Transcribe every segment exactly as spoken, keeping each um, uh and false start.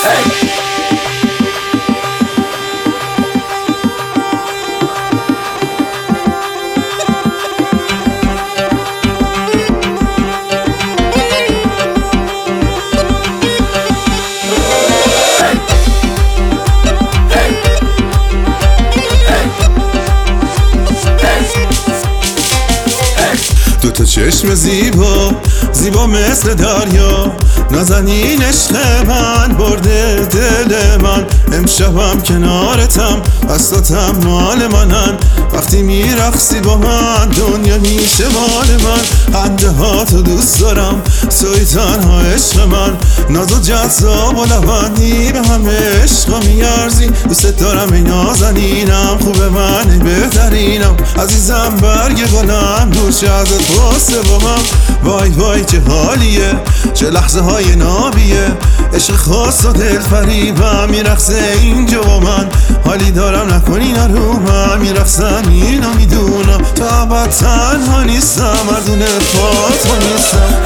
دو تا چشم زیبا زیبا مثل دریا، نازنین عشق من برده دل من. امشبم کنارتم، دستاتم مال منن. وقتی میرقصی با من دنیا میشه مال من. خنده ها تو دوست دارم، توی تنها عشق من. ناز و جذاب و لبندی به همه عشقا میارزی. دوست دارم ای نازنینم، خوب من ای بهترینم. عزیزم برگ گلم دوش ازت باسه با من. وای وای چه حالیه، چه لحظه های نابیه. عشق خاص و دل فریبم میرقصه اینجا با من. حالی دارم نکنی نرومم، میرقصم اینو میدونم. تا ابد تنها نیستم، مردون فاطمه نیستم.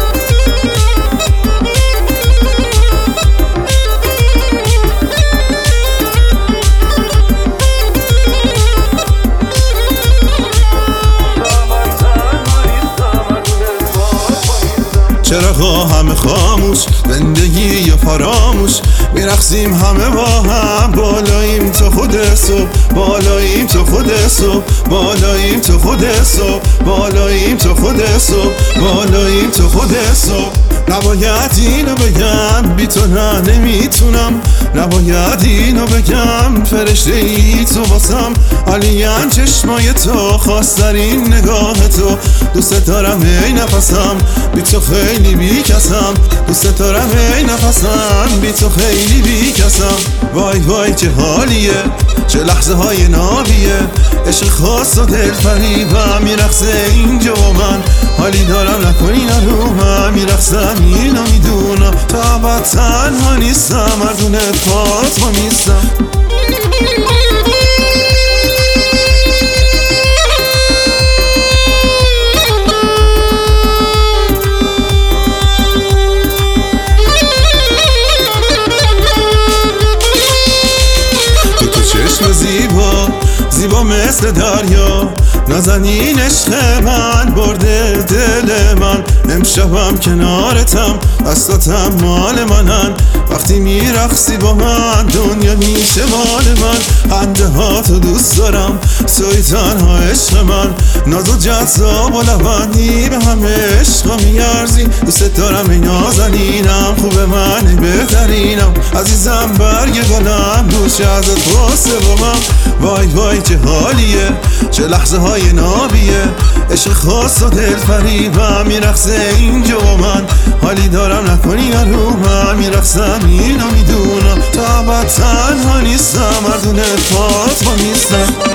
چراغا همه خاموش، زندگی یا فراموش. میرقصیم همه با هم، بالاییم تا خود صبح. بالاییم تا خود صبح، بالاییم تا خود صبح، بالاییم تا خود صبح، بالاییم تا خود صبح. نباید اینو بگم، بی تو نه نمیتونم. نباید اینو بگم، فرشته ای تو واسم. علیم چشمای تو، خواسترین نگاه تو. دوست دارم ای نفسم، بی تو خیلی بی کسم. دوست دارم ای نفسم، بی تو خیلی بی کسم. وای وای چه حالیه، چه لحظه های نابیه. عشق خاص و دل فریبم میرقصه اینجا با من. حالی دارم نکنی نرومم، میرقصم اینو میدونم. تا ابد تنها نیستم، مردون فاطمه نیستم. چشم زیبا زیبا مثل دریا، نازنین عشق من برده دل من. امشبم کنارتم، دستاتم مال منن. وقتی میرقصی با من دنیا میشه مال من. خنده ها تو دوست دارم، توی تنها عشق من. ناز و جذاب و لبندی به همه عشقا میارزی. دوست دارم ای نازنینم، خوب من ای بهترینم. عزیزم برگ گلم دوش ازت باسه با من. وای وای چه حالیه، چه لحظه های نابیه. عشق خاص و دل فریبم میرقصه اینجا با من. حالی دارم نکنی نرومم، میرقصم اینو میدونم. تا ابد تنها نیستم، مردون فاطمه نیستم.